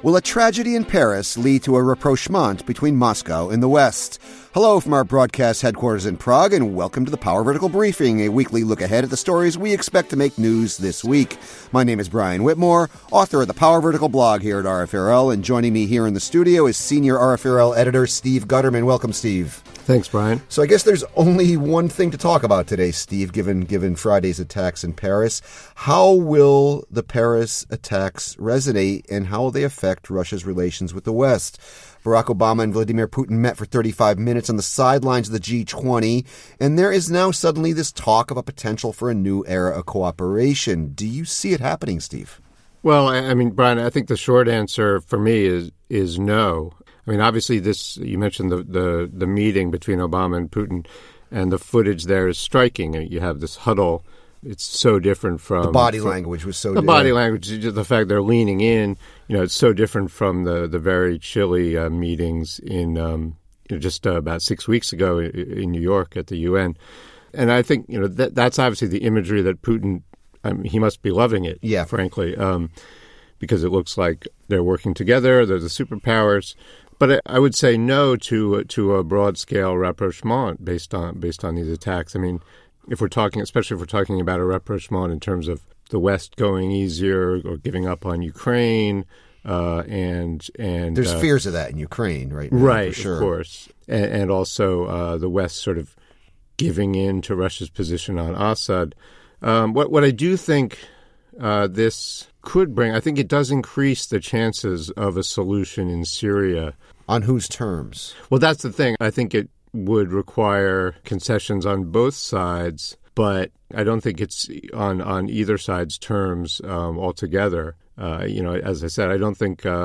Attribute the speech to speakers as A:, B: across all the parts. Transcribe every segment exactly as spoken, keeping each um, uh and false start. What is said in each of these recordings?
A: Will a tragedy in Paris lead to a rapprochement between Moscow and the West? Hello from our broadcast headquarters in Prague, and welcome to the Power Vertical Briefing, a weekly look ahead at the stories we expect to make news this week. My name is Brian Whitmore, author of the Power Vertical blog here at R F R L, and joining me here in the studio is senior R F R L editor Steve Gutterman. Welcome, Steve.
B: Thanks, Brian.
A: So I guess there's only one thing to talk about today, Steve, given given Friday's attacks in Paris. How will the Paris attacks resonate, and how will they affect Russia's relations with the West? Barack Obama and Vladimir Putin met for thirty-five minutes on the sidelines of the G twenty, and there is now suddenly this talk of a potential for a new era of cooperation. Do you see it happening, Steve?
B: Well, I mean, Brian, I think the short answer for me is is no. I mean, obviously, this you mentioned the, the, the meeting between Obama and Putin, and the footage there is striking. You have this huddle. It's so different from...
A: The body
B: from,
A: language was so
B: The
A: different.
B: body language, the fact they're leaning in, you know, it's so different from the, the very chilly uh, meetings in um, you know, just uh, about six weeks ago in, in New York at the U N. And I think, you know, that, that's obviously the imagery that Putin, I mean, he must be loving it,
A: yeah.
B: frankly, um, because it looks like they're working together, they're the superpowers. But I would say no to to a broad scale rapprochement based on based on these attacks. I mean, if we're talking, especially if we're talking about a rapprochement in terms of the West going easier or giving up on Ukraine, uh, and and
A: there's
B: uh,
A: fears of that in Ukraine, right? Now,
B: right,
A: for sure.
B: Of course, and, and also uh, the West sort of giving in to Russia's position on Assad. Um, what what I do think uh, this could bring, I think it does increase the chances of a solution in Syria.
A: On whose terms?
B: Well, that's the thing. I think it would require concessions on both sides, but I don't think it's on, on either side's terms um, altogether. Uh, you know, as I said, I don't think uh,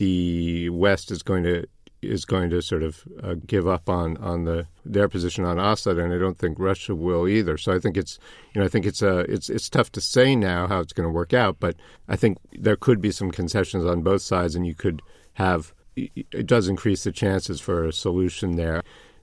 B: the West is going to is going to sort of uh, give up on, on the their position on Assad, and I don't think Russia will either. So I think it's you know I think it's a it's it's tough to say now how it's going to work out, but I think there could be some concessions on both sides, and you could have it does increase the chances for a solution there.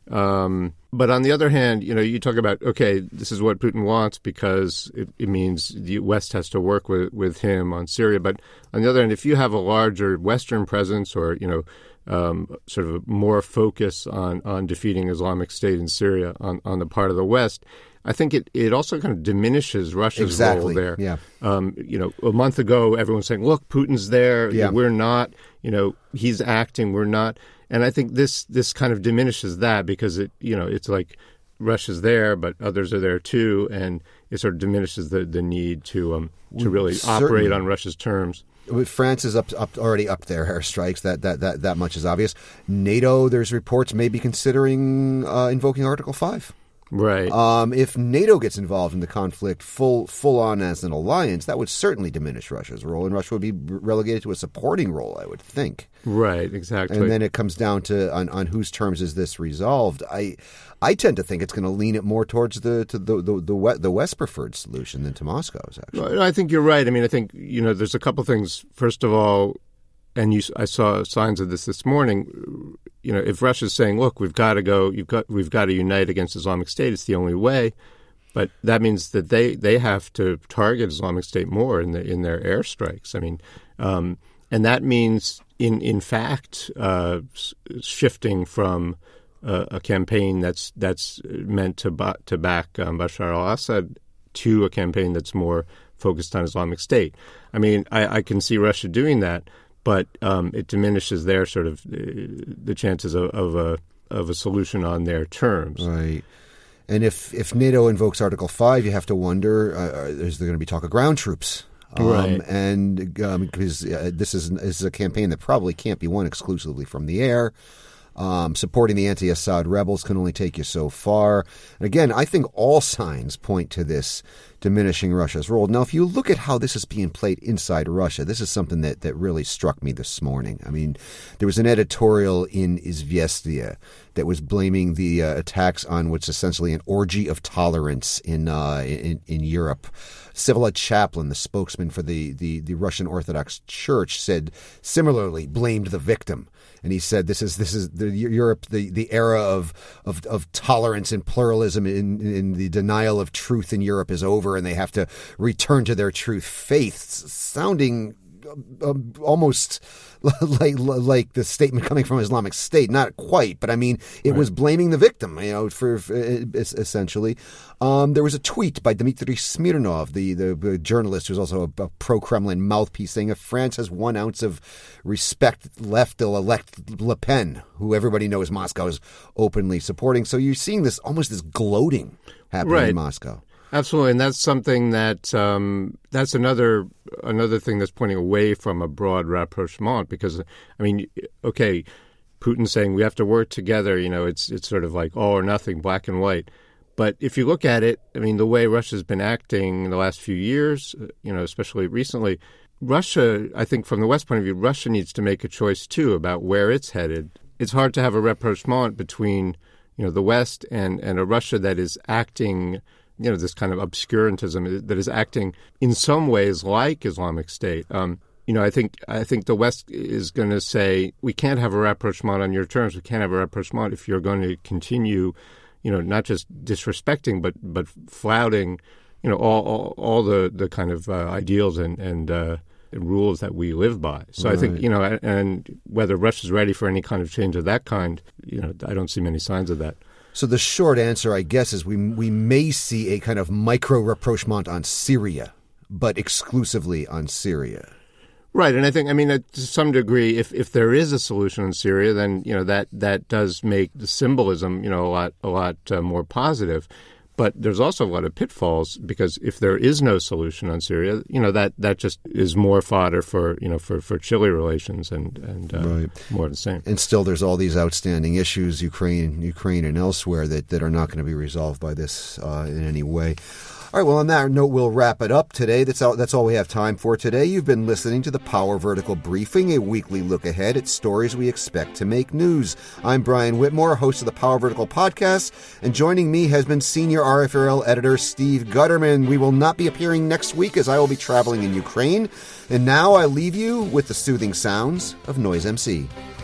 B: Um, but on the other hand, you know, you talk about, okay, this is what Putin wants because it, it means the West has to work with, with him on Syria. But on the other hand, if you have a larger Western presence or, you know, um, sort of more focus on, on defeating Islamic State in Syria on, on the part of the West, I think it, it also kind of diminishes Russia's
A: exactly.
B: role there.
A: Yeah.
B: Um, you know, a month ago, everyone was saying, look, Putin's there.
A: Yeah.
B: We're not. You know, he's acting. We're not. And I think this this kind of diminishes that because, it you know, it's like Russia's there, but others are there too. And it sort of diminishes the, the need to um, to really
A: Certainly.
B: operate on Russia's terms.
A: France is up, up already up their airstrikes. That, that that that much is obvious. NATO, there's reports, may be considering uh, invoking Article five.
B: Right.
A: Um, if NATO gets involved in the conflict full full on as an alliance, that would certainly diminish Russia's role, and Russia would be relegated to a supporting role, I would think.
B: Right, exactly.
A: And then it comes down to on, on whose terms is this resolved. I I tend to think it's going to lean it more towards the to the the the, the West preferred solution than to Moscow's. Actually,
B: well, I think you're right. I mean, I think you know, there's a couple things. First of all, and you, I saw signs of this this morning. You know, if Russia's saying, "Look, we've got to go. You've got. We've got to unite against Islamic State. It's the only way," but that means that they, they have to target Islamic State more in the in their airstrikes. I mean, um, and that means, in in fact, uh, shifting from uh, a campaign that's that's meant to ba- to back um, Bashar al-Assad to a campaign that's more focused on Islamic State. I mean, I, I can see Russia doing that. But um, it diminishes their sort of uh, the chances of, of a of a solution on their terms.
A: Right. And if, if NATO invokes Article five, you have to wonder, uh, is there going to be talk of ground troops? Um,
B: right.
A: And um, because uh, this is, this is a campaign that probably can't be won exclusively from the air. Um, supporting the anti-Assad rebels can only take you so far. And again, I think all signs point to this diminishing Russia's role. Now, if you look at how this is being played inside Russia, this is something that, that really struck me this morning. I mean, there was an editorial in Izvestia that was blaming the uh, attacks on what's essentially an orgy of tolerance in uh, in, in Europe. Sivila Chaplin, the spokesman for the, the, the Russian Orthodox Church, said similarly blamed the victim. And he said, "This is this is the Europe, the, the era of, of of tolerance and pluralism in, in the denial of truth in Europe is over, and they have to return to their truth faith." Sounding um, almost like like the statement coming from Islamic State. Not quite, but I mean, it right. was blaming the victim, you know, for, for essentially. Um, there was a tweet by Dmitry Smirnov, the, the, the journalist who's also a, a pro-Kremlin mouthpiece, saying if France has one ounce of respect left, they'll elect Le Pen, who everybody knows Moscow is openly supporting. So you're seeing this almost this gloating happening
B: right.
A: in Moscow.
B: Absolutely, and that's something that um, that's another another thing that's pointing away from a broad rapprochement. Because I mean, okay, Putin's saying we have to work together. You know, it's it's sort of like all or nothing, black and white. But if you look at it, I mean, the way Russia's been acting in the last few years, you know, especially recently, Russia, I think from the West point of view, Russia needs to make a choice too about where it's headed. It's hard to have a rapprochement between, you know, the West and and a Russia that is acting, you know, this kind of obscurantism that is acting in some ways like Islamic State. Um, you know, I think I think the West is going to say we can't have a rapprochement on your terms. We can't have a rapprochement if you're going to continue, you know, not just disrespecting but but flouting, you know, all all, all the, the kind of uh, ideals and and uh, rules that we live by. So right. I think, you know, and, and whether Russia's ready for any kind of change of that kind, you know, I don't see many signs of that.
A: So the short answer, I guess, is we we may see a kind of micro rapprochement on Syria, but exclusively on Syria.
B: Right, and I think, I mean, uh, to some degree, if, if there is a solution in Syria, then, you know, that, that does make the symbolism, you know, a lot a lot uh, more positive. But there's also a lot of pitfalls, because if there is no solution on Syria, you know, that, that just is more fodder for, you know, for, for chilly relations and, and uh, right. more of the same.
A: And still there's all these outstanding issues, Ukraine, Ukraine and elsewhere, that, that are not going to be resolved by this uh, in any way. All right, well, on that note, we'll wrap it up today. That's all, that's all we have time for today. You've been listening to the Power Vertical Briefing, a weekly look ahead at stories we expect to make news. I'm Brian Whitmore, host of the Power Vertical podcast, and joining me has been senior R F R L editor Steve Gutterman. We will not be appearing next week, as I will be traveling in Ukraine. And now I leave you with the soothing sounds of Noise M C.